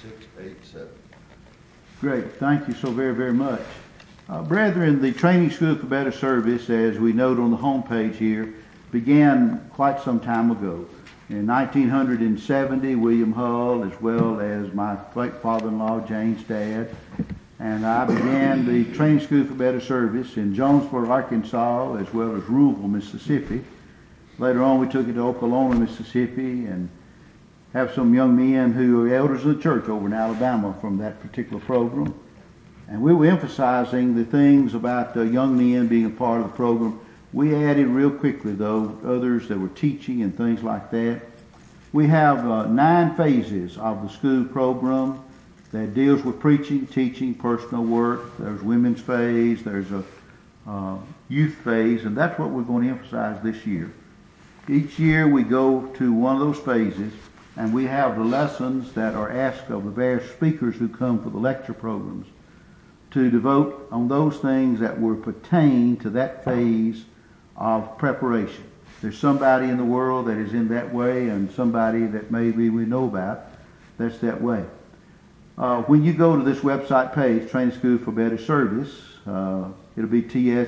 687. Great. Thank you so very, very much. Brethren, the Training School for Better Service, as we note on the home page here, began quite some time ago. In 1970, William Hull, as well as my late father-in-law, Jane's dad, and I began the Training School for Better Service in Jonesboro, Arkansas, as well as Louisville, Mississippi. Later on, we took it to Oklahoma, Mississippi, and have some young men who are elders of the church over in Alabama from that particular program. And we were emphasizing the things about young men being a part of the program. We added real quickly, though, others that were teaching and things like that. We have 9 phases of the school program that deals with preaching, teaching, personal work. There's women's phase, there's a youth phase, and that's what we're going to emphasize this year. Each year we go to one of those phases, and we have the lessons that are asked of the various speakers who come for the lecture programs to devote on those things that were pertain to that phase of preparation. There's somebody in the world that is in that way, and somebody that maybe we know about that's that way. When you go to this website page, Training School for Better Service, it'll be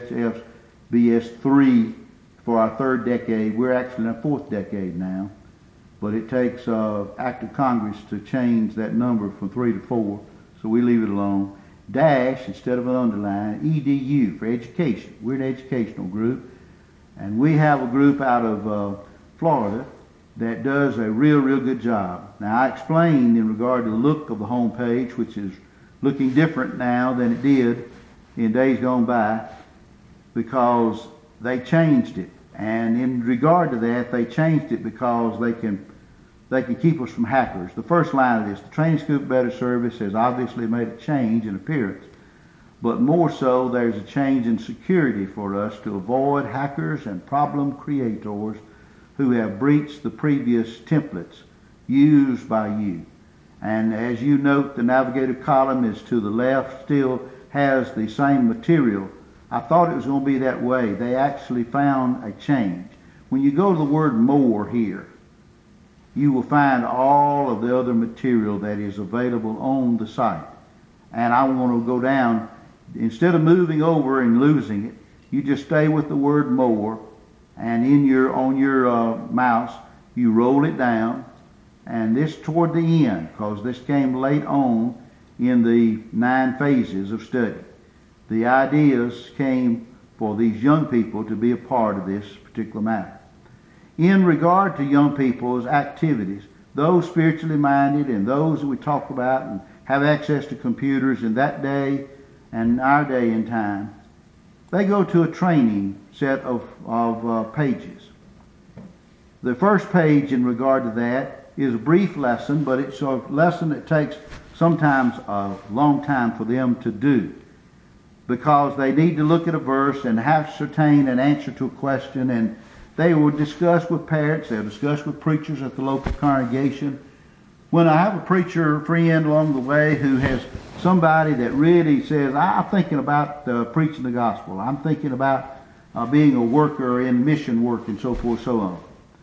TSFBS 3 for our 3rd decade. We're actually in our 4th decade now, but it takes act of Congress to change that number from 3 to 4, so we leave it alone. Dash instead of an underline, EDU for education. We're an educational group, and we have a group out of Florida that does a real good job. Now, I explained in regard to the look of the home page, which is looking different now than it did in days gone by, because they changed it. And in regard to that, they changed it because they can keep us from hackers. The first line of this, the Training School for Better Service has obviously made a change in appearance, but more so there's a change in security for us to avoid hackers and problem creators who have breached the previous templates used by you. And as you note, the navigator column is to the left, still has the same material. I thought it was going to be that way. They actually found a change. When you go to the word more here, you will find all of the other material that is available on the site. And I want to go down, instead of moving over and losing it, you just stay with the word more, and on your mouse, you roll it down, and this toward the end, because this came late on in the 9 phases of study. The ideas came for these young people to be a part of this particular matter. In regard to young people's activities, those spiritually minded and those that we talk about and have access to computers in that day and our day and time, they go to a training set of pages. The first page in regard to that is a brief lesson, but it's a lesson that takes sometimes a long time for them to do, because they need to look at a verse and ascertain an answer to a question, and they will discuss with parents, they'll discuss with preachers at the local congregation. When I have a preacher friend along the way who has somebody that really says, I'm thinking about preaching the gospel, I'm thinking about being a worker in mission work and so forth, so on.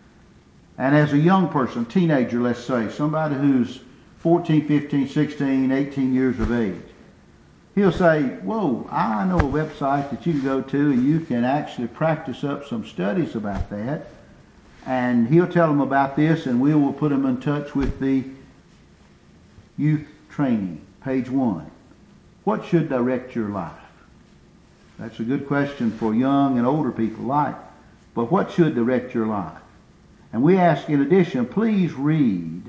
And as a young person, teenager, let's say, somebody who's 14, 15, 16, 18 years of age, he'll say, whoa, I know a website that you can go to and you can actually practice up some studies about that. And he'll tell them about this, and we will put them in touch with the youth training, page 1. What should direct your life? That's a good question for young and older people alike. But what should direct your life? And we ask, in addition, please read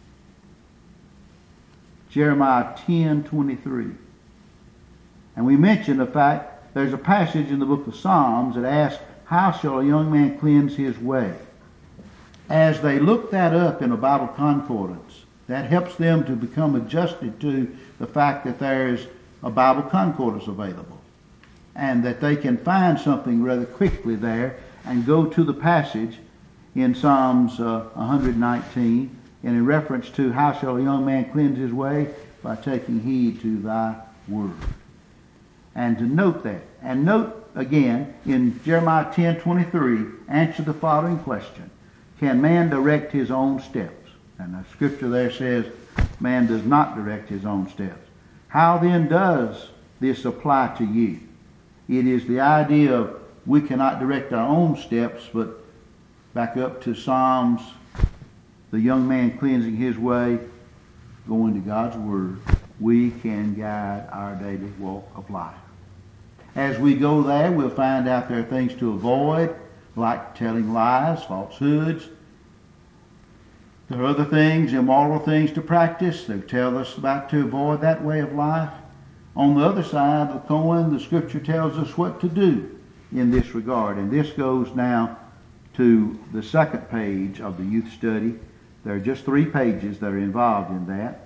Jeremiah 10:23. And we mentioned the fact there's a passage in the book of Psalms that asks, how shall a young man cleanse his way? As they look that up in a Bible concordance, that helps them to become adjusted to the fact that there is a Bible concordance available, and that they can find something rather quickly there and go to the passage in Psalms 119, and in reference to how shall a young man cleanse his way? By taking heed to thy word. And to note that. And note again, in Jeremiah 10:23, answer the following question. Can man direct his own steps? And the scripture there says, man does not direct his own steps. How then does this apply to you? It is the idea of we cannot direct our own steps, but back up to Psalms, the young man cleansing his way, going to God's Word, we can guide our daily walk of life. As we go there, we'll find out there are things to avoid, like telling lies, falsehoods. There are other things, immoral things to practice. They tell us about to avoid that way of life. On the other side of the coin, the Scripture tells us what to do in this regard. And this goes now to the second page of the youth study. There are just 3 pages that are involved in that.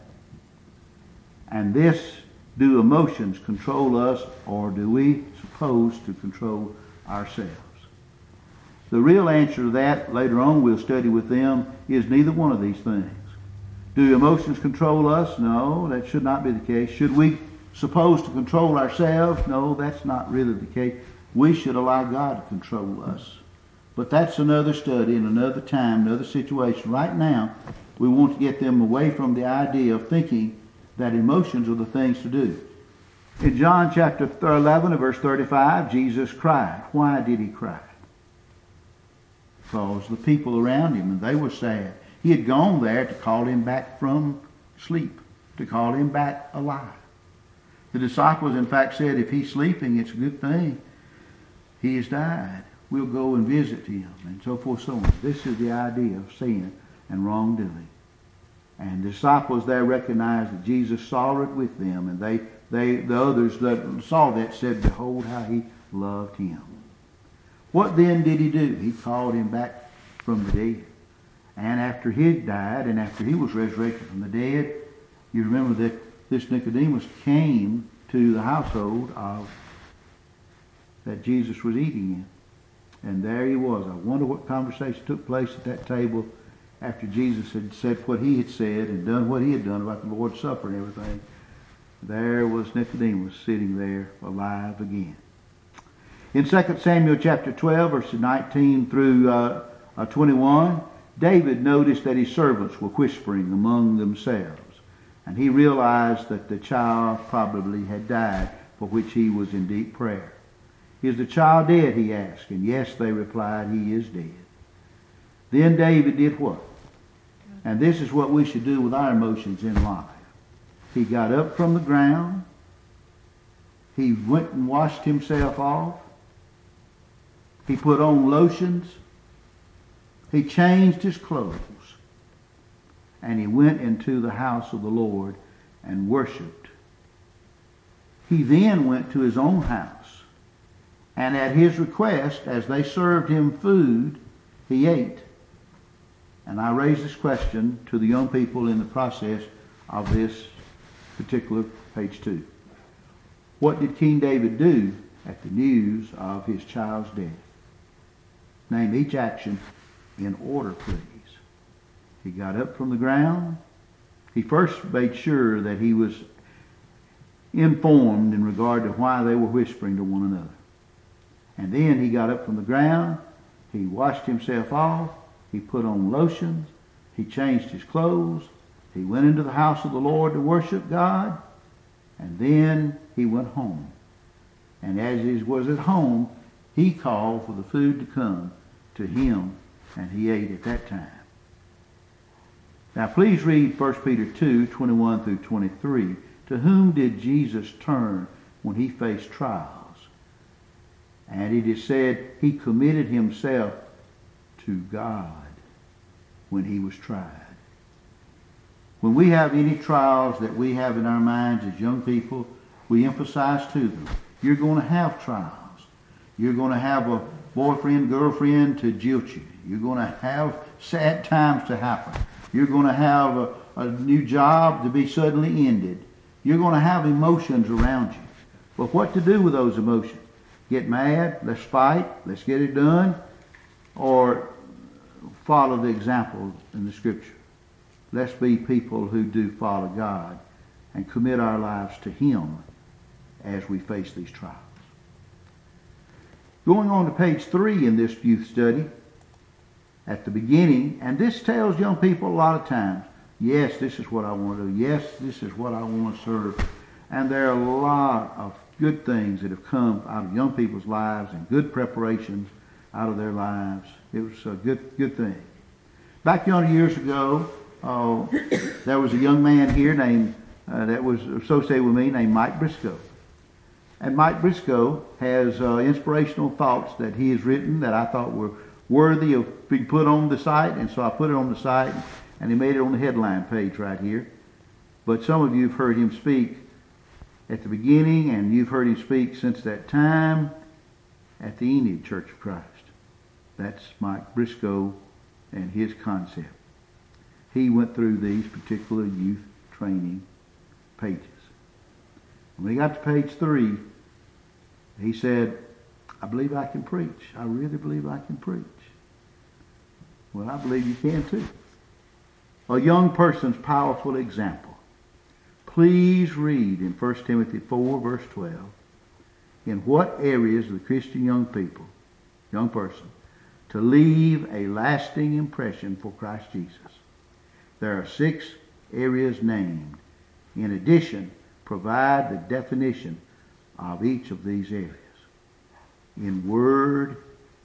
And this, do emotions control us, or do we suppose to control ourselves? The real answer to that, later on we'll study with them, is neither one of these things. Do emotions control us? No, that should not be the case. Should we suppose to control ourselves? No, that's not really the case. We should allow God to control us. But that's another study and another time, another situation. Right now, we want to get them away from the idea of thinking that emotions are the things to do. In John chapter 11 and verse 35, Jesus cried. Why did he cry? Because the people around him, and they were sad. He had gone there to call him back from sleep, to call him back alive. The disciples, in fact, said, if he's sleeping, it's a good thing. He has died. We'll go and visit him, and so forth, so on. This is the idea of sin and wrongdoing. And the disciples there recognized that Jesus saw it with them, and the others that saw that said, behold how he loved him. What then did he do? He called him back from the dead. And after he had died, and after he was resurrected from the dead, you remember that this Nicodemus came to the household that Jesus was eating in. And there he was. I wonder what conversation took place at that table after Jesus had said what he had said and done what he had done about the Lord's Supper and everything. There was Nicodemus sitting there alive again. In 2 Samuel chapter 12, verses 19 through 21, David noticed that his servants were whispering among themselves. And he realized that the child probably had died, for which he was in deep prayer. Is the child dead? He asked. And yes, they replied, he is dead. Then David did what? And this is what we should do with our emotions in life. He got up from the ground. He went and washed himself off. He put on lotions. He changed his clothes. And he went into the house of the Lord and worshiped. He then went to his own house. And at his request, as they served him food, he ate. And I raise this question to the young people in the process of this particular page 2. What did King David do at the news of his child's death? Name each action in order, please. He got up from the ground. He first made sure that he was informed in regard to why they were whispering to one another. And then he got up from the ground. He washed himself off. He put on lotions. He changed his clothes. He went into the house of the Lord to worship God. And then he went home. And as he was at home, he called for the food to come to him, and he ate at that time. Now please read 1 Peter 2, 21 through 23. To whom did Jesus turn when he faced trials? And it is said he committed himself to God when he was tried. When we have any trials that we have in our minds as young people, we emphasize to them, you're going to have trials. You're going to have a boyfriend, girlfriend to jilt you. You're going to have sad times to happen. You're going to have a new job to be suddenly ended. You're going to have emotions around you. But what to do with those emotions? Get mad? Let's fight? Let's get it done? Or follow the example in the Scripture? Let's be people who do follow God and commit our lives to Him as we face these trials. Going on to page 3 in this youth study, at the beginning, and this tells young people a lot of times, Yes, this is what I want to do. Yes, this is what I want to serve. And there are a lot of good things that have come out of young people's lives and good preparations out of their lives. It was a good thing. Back yonder years ago, there was a young man here named that was associated with me named Mike Briscoe. And Mike Briscoe has inspirational thoughts that he has written that I thought were worthy of being put on the site, and so I put it on the site, and he made it on the headline page right here. But some of you have heard him speak at the beginning, and you've heard him speak since that time at the Enid Church of Christ. That's Mike Briscoe and his concept. He went through these particular youth training pages. When he got to page 3, he said, I believe I can preach. I really believe I can preach. Well, I believe you can too. A young person's powerful example. Please read in 1 Timothy 4, verse 12, in what areas of the Christian young person, to leave a lasting impression for Christ Jesus. There are 6 areas named. In addition, provide the definition of each of these areas. In word,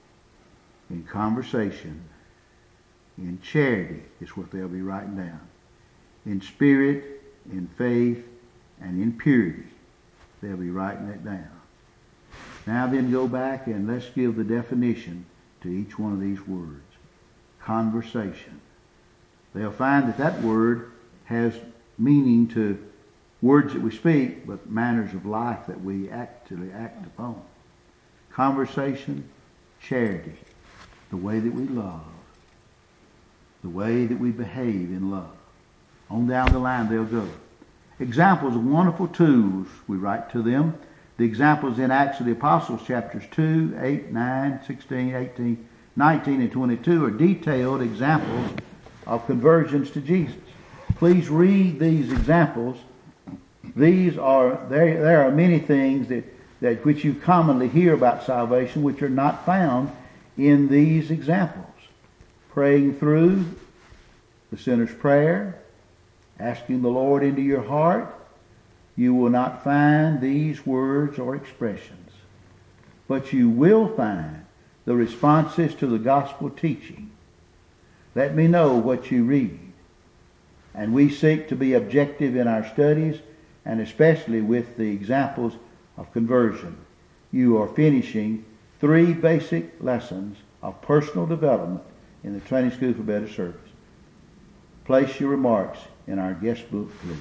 in conversation, in charity is what they'll be writing down. In spirit, in faith, and in purity, they'll be writing that down. Now then go back and let's give the definition to each one of these words. Conversation. They'll find that that word has meaning to words that we speak, but manners of life that we actually act upon. Conversation, charity, the way that we love, the way that we behave in love. On down the line they'll go. Examples of wonderful tools, we write to them. The examples in Acts of the Apostles, chapters 2, 8, 9, 16, 18, 19, and 22 are detailed examples of conversions to Jesus. Please read these examples. There are many things that which you commonly hear about salvation which are not found in these examples. Praying through the sinner's prayer, asking the Lord into your heart, you will not find these words or expressions. But you will find the responses to the gospel teaching. Let me know what you read. And we seek to be objective in our studies, and especially with the examples of conversion. You are finishing 3 basic lessons of personal development in the Training School for Better Service. Place your remarks in our guest book, please.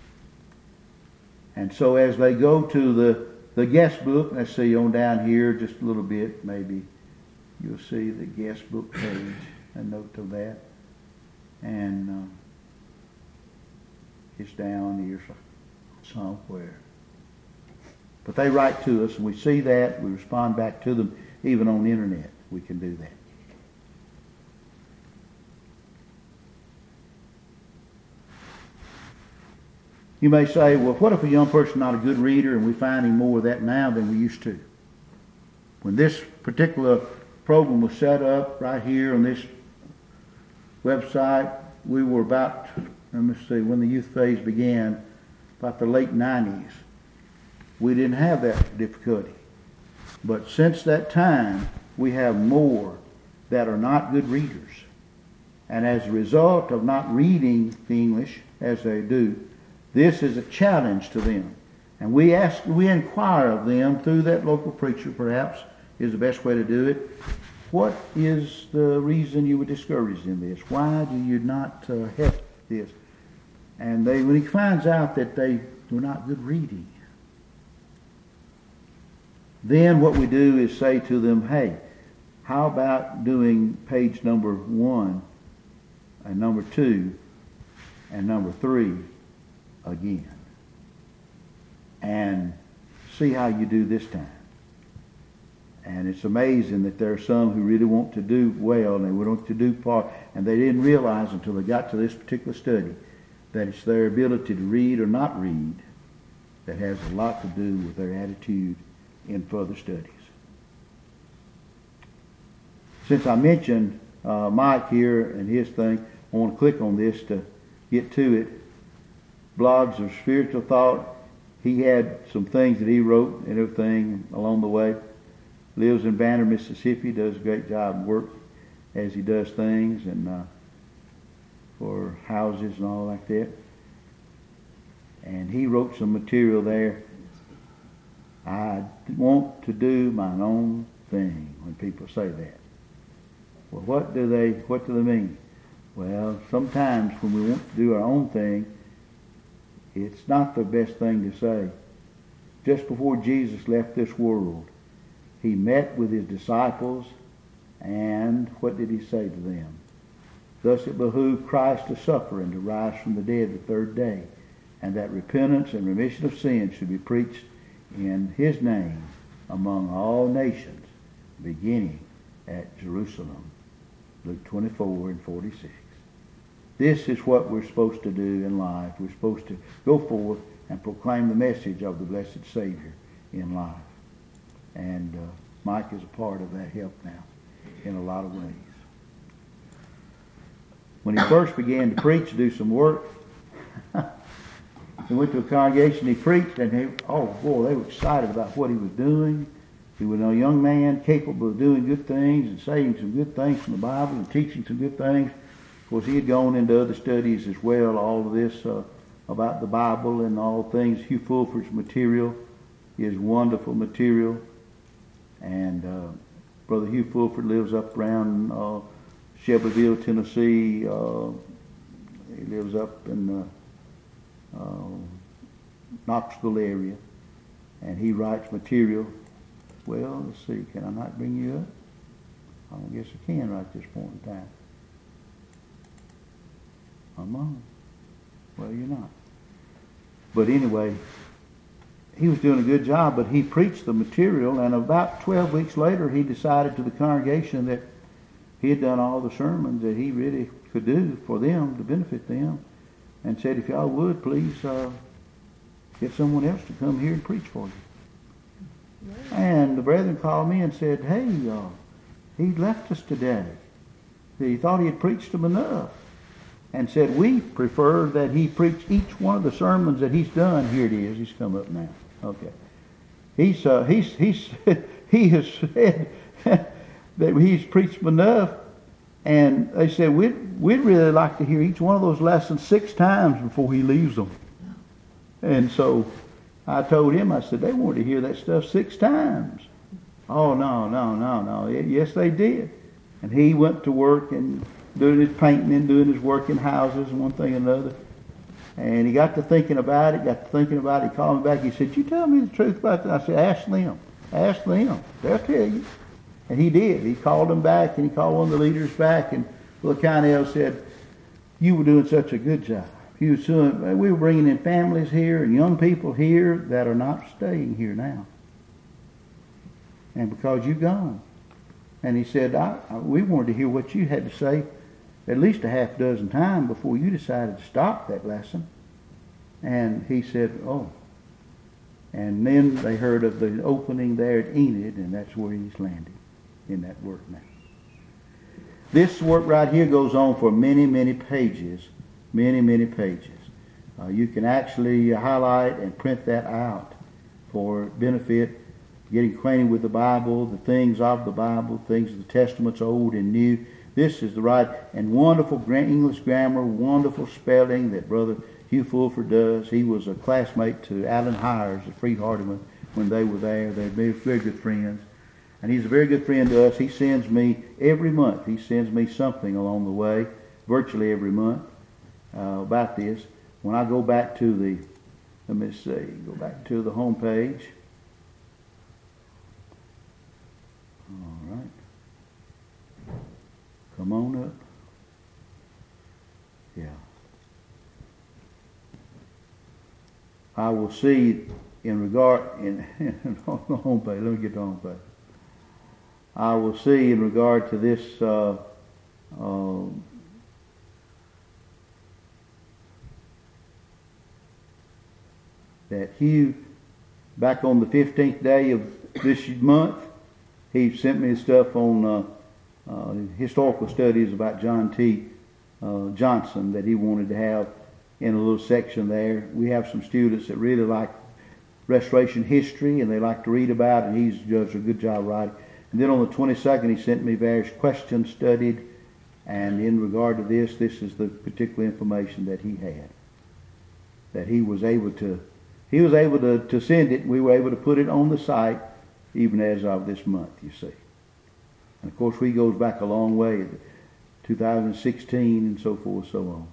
And so as they go to the guest book, let's see on down here just a little bit, maybe you'll see the guest book page, a note of that. And it's down here somewhere. But they write to us and we see that, we respond back to them, even on the internet. We can do that. You may say, well, what if a young person is not a good reader and we find him more of that now than we used to? When this particular program was set up right here on this website, we were about, let me see, when the youth phase began, about the late 90s. We didn't have that difficulty. But since that time, we have more that are not good readers. And as a result of not reading the English as they do, this is a challenge to them. And we inquire of them through that local preacher, perhaps, is the best way to do it. What is the reason you were discouraged in this? Why do you not help this? And when he finds out that they were not good reading, then what we do is say to them, hey, how about doing page number 1 and number 2 and number 3 again? And see how you do this time. And it's amazing that there are some who really want to do well and they want to do part, and they didn't realize until they got to this particular study that it's their ability to read or not read that has a lot to do with their attitude in further studies. Since I mentioned Mike here and his thing, I want to click on this to get to it. Blogs of spiritual thought. He had some things that he wrote and everything along the way. Lives in Banner, Mississippi. Does a great job of work as he does things and for houses and all like that. And he wrote some material there. I want to do mine own thing. When people say that, well, what do they mean? Well, sometimes when we want to do our own thing, it's not the best thing to say. Just before Jesus left this world, he met with his disciples, and what did he say to them? Thus it behooved Christ to suffer and to rise from the dead the third day, and that repentance and remission of sins should be preached in his name among all nations, beginning at Jerusalem. Luke 24 and 46. This is what we're supposed to do in life. We're supposed to go forth and proclaim the message of the blessed Savior in life. And Mike is a part of that help now in a lot of ways. When he first began to preach, do some work, he went to a congregation, he preached, and they were excited about what he was doing. He was a young man capable of doing good things and saying some good things from the Bible and teaching some good things. Of course, he had gone into other studies as well, all of this about the Bible and all things. Hugh Fulford's material is wonderful material. And Brother Hugh Fulford lives up around Shelbyville, Tennessee. He lives up in the Knoxville area. And he writes material. Well, let's see. Can I not bring you up? I don't guess I can right at this point in time. I'm on. Well, you're not. But anyway, he was doing a good job, but he preached the material, and about 12 weeks later, he decided to the congregation that he had done all the sermons that he really could do for them, to benefit them, and said, if y'all would, please get someone else to come here and preach for you. And the brethren called me and said, hey, he left us today. He thought he had preached them enough. And said, we prefer that he preach each one of the sermons that he's done. Here it is. He's come up now. Okay. He has said that he's preached them enough. And they said, we'd really like to hear each one of those lessons 6 times before he leaves them. And so I told him, I said, they wanted to hear that stuff 6 times. Oh, no. Yes, they did. And he went to work and doing his painting and doing his work in houses and one thing and another. And he got to thinking about it. He called me back. He said, you tell me the truth about that? I said, ask them. They'll tell you. And he did. He called them back, and he called one of the leaders back, and Brother Connell said, you were doing such a good job. We were bringing in families here and young people here that are not staying here now. And because you've gone. And he said, we wanted to hear what you had to say at least a half dozen times before you decided to stop that lesson. And he said, oh. And then they heard of the opening there at Enid, and that's where he's landed in that work now. This work right here goes on for many, many pages. Many pages. You can actually highlight and print that out for benefit, getting acquainted with the Bible, the things of the Bible, things of the Testaments, old and new. This is the right and wonderful English grammar, wonderful spelling that Brother Hugh Fulford does. He was a classmate to Alan Hires, the Free Hardeman, when they were there. They're very good friends. And he's a very good friend to us. He sends me every month. He sends me something along the way, virtually every month, about this. When I go back to the home page. All right. Come on up. Yeah. I will see in regard on the home page. Let me get to the home page. I will see in regard to this that Hugh, back on the 15th day of this month, he sent me stuff on historical studies about John T. Johnson that he wanted to have in a little section there. We have some students that really like Restoration history, and they like to read about it, and he does a good job writing. And then on the 22nd, he sent me various questions studied, and in regard to this is the particular information that he had. That he was able to send it. We were able to put it on the site, even as of this month, you see. And of course, he goes back a long way, 2016 and so forth, so on.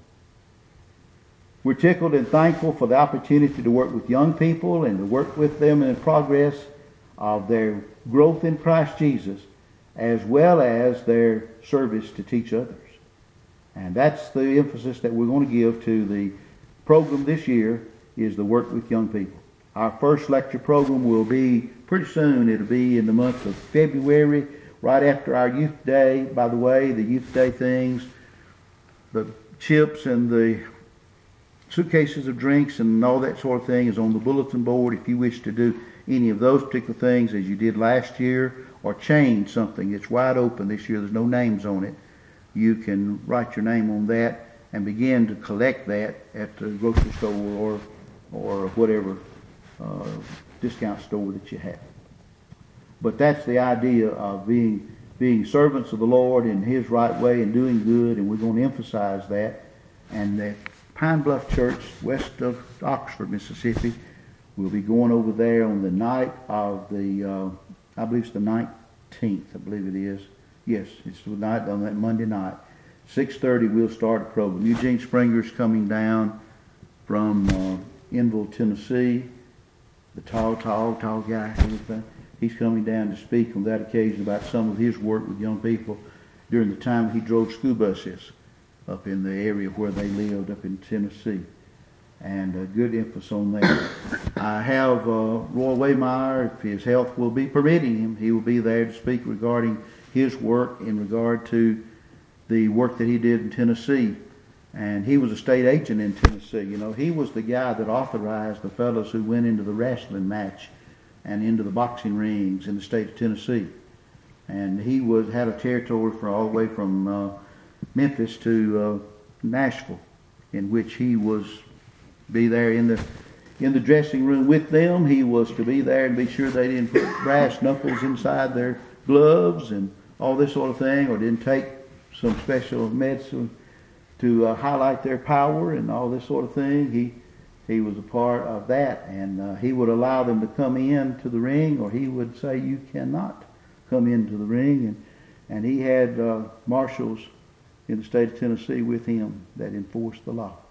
We're tickled and thankful for the opportunity to work with young people and to work with them in the progress of their growth in Christ Jesus, as well as their service to teach others. And that's the emphasis that we're going to give to the program this year, is the work with young people. Our first lecture program will be pretty soon. It'll be in the month of February, right after our Youth Day. By the way, the Youth Day things, the chips and the suitcases of drinks and all that sort of thing is on the bulletin board. If you wish to do any of those particular things as you did last year, or change something, it's wide open this year. There's no names on it. You can write your name on that and begin to collect that at the grocery store or whatever discount store that you have. But that's the idea of being servants of the Lord in His right way and doing good, and we're going to emphasize that. And that Pine Bluff Church, west of Oxford, Mississippi, will be going over there on the night of the, I believe it's the 19th, I believe it is. Yes, it's the night on that Monday night. 6:30 we'll start a program. Eugene Springer's coming down from Enville, Tennessee. The tall guy. He's coming down to speak on that occasion about some of his work with young people during the time he drove school buses up in the area where they lived up in Tennessee. And a good emphasis on that. I have Roy Waymeyer, if his health will be permitting him, he will be there to speak regarding his work in regard to the work that he did in Tennessee. And he was a state agent in Tennessee. You know, he was the guy that authorized the fellows who went into the wrestling match and into the boxing rings in the state of Tennessee. And he had a territory for all the way from Memphis to Nashville, in which he was be there in the dressing room with them. He was to be there and be sure they didn't put brass knuckles inside their gloves and all this sort of thing, or didn't take some special medicine to highlight their power and all this sort of thing. He was a part of that, and he would allow them to come in to the ring, or he would say, you cannot come into the ring. And he had marshals in the state of Tennessee with him that enforced the law.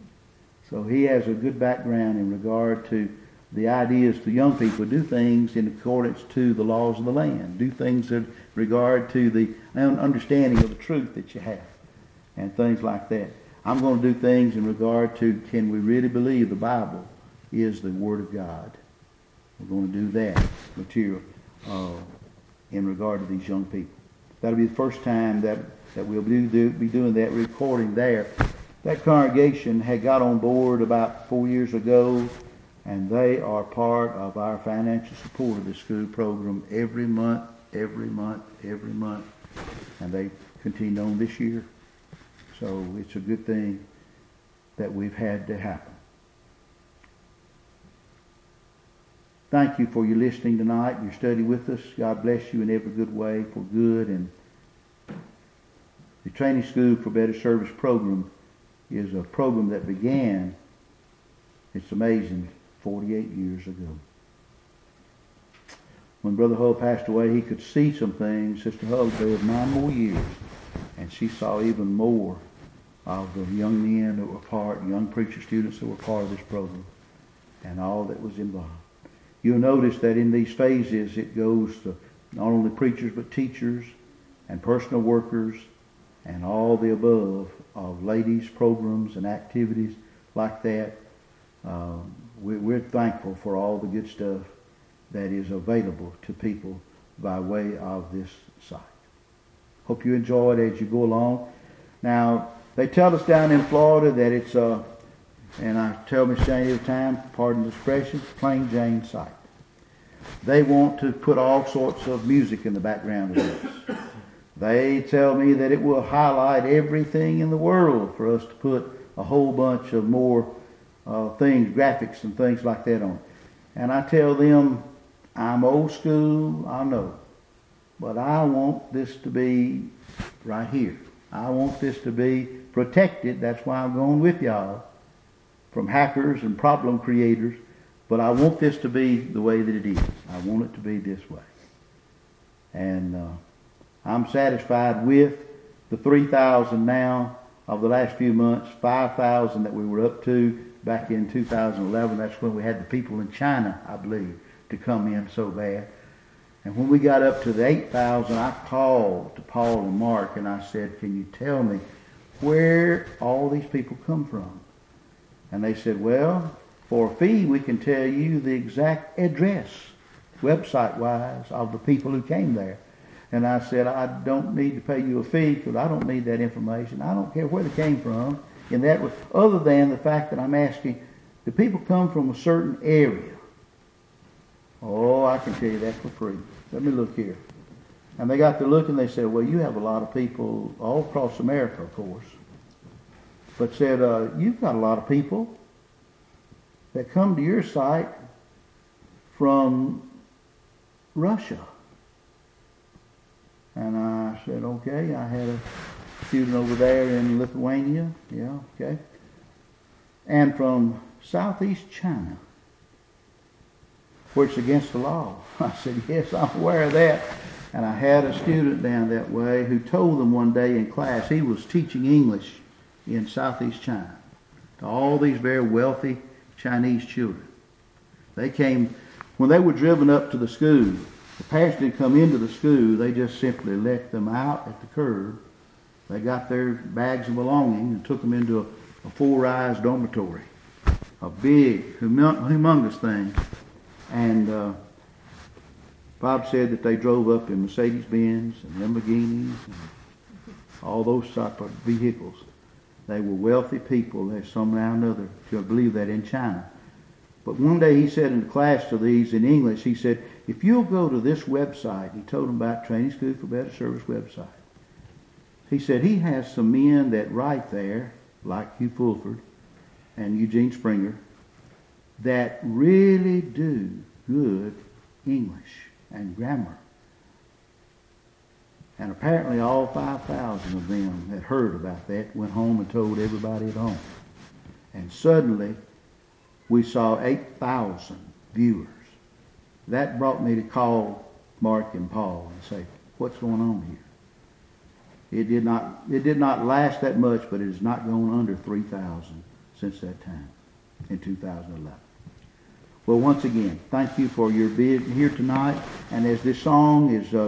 So he has a good background in regard to the ideas to young people. Do things in accordance to the laws of the land. Do things in regard to the understanding of the truth that you have, and things like that. I'm going to do things in regard to, can we really believe the Bible is the Word of God? We're going to do that material in regard to these young people. That'll be the first time that we'll be doing that recording there. That congregation had got on board about 4 years ago, and they are part of our financial support of the school program every month, and they continued on this year. So it's a good thing that we've had to happen. Thank you for your listening tonight, your study with us. God bless you in every good way for good. And the Training School for Better Service program is a program that began, it's amazing, 48 years ago. When Brother Hull passed away, he could see some things. Sister Hull lived 9 more years, and she saw even more of the young men that were part, young preacher students that were part of this program, and all that was involved. You'll notice that in these phases it goes to not only preachers but teachers and personal workers and all the above of ladies' programs and activities like that. We're thankful for all the good stuff that is available to people by way of this site. Hope you enjoy it as you go along. Now, they tell us down in Florida that it's and I tell Miss Jane every time, pardon the expression, plain Jane site. They want to put all sorts of music in the background of this. They tell me that it will highlight everything in the world for us to put a whole bunch of more things, graphics and things like that on it. And I tell them, I'm old school, I know, but I want this to be right here. I want this to be protected. That's why I'm going with y'all, from hackers and problem creators. But I want this to be the way that it is. I want it to be this way. And I'm satisfied with the 3,000 now of the last few months, 5,000 that we were up to back in 2011. That's when we had the people in China, I believe, to come in so bad. And when we got up to the 8,000, I called to Paul and Mark and I said, can you tell me where all these people come from? And they said, well, for a fee, we can tell you the exact address, website-wise, of the people who came there. And I said, I don't need to pay you a fee because I don't need that information. I don't care where they came from. In that, other than the fact that I'm asking, do people come from a certain area? Oh, I can tell you that for free. Let me look here. And they got to look and they said, well, you have a lot of people all across America, of course. But said, you've got a lot of people that come to your site from Russia. And I said, okay. I had a student over there in Lithuania. Yeah, okay. And from Southeast China, where it's against the law. I said, yes, I'm aware of that. And I had a student down that way who told them one day in class, he was teaching English in Southeast China to all these very wealthy Chinese children. They came, when they were driven up to the school, the parents didn't come into the school, they just simply let them out at the curb. They got their bags of belongings and took them into a full-rise dormitory, a big, humongous thing. And Bob said that they drove up in Mercedes-Benz and Lamborghinis and all those type of vehicles. They were wealthy people. There's somehow or another to believe that in China. But one day he said in the class to these in English, he said, if you'll go to this website, he told them about Training School for Better Service website. He said he has some men that write there, like Hugh Fulford and Eugene Springer, that really do good English and grammar. And apparently all 5,000 of them that heard about that went home and told everybody at home. And suddenly we saw 8,000 viewers. That brought me to call Mark and Paul and say, what's going on here? It did not last that much, but it has not gone under 3,000 since that time in 2011. Well, once again, thank you for your being here tonight. And as this song is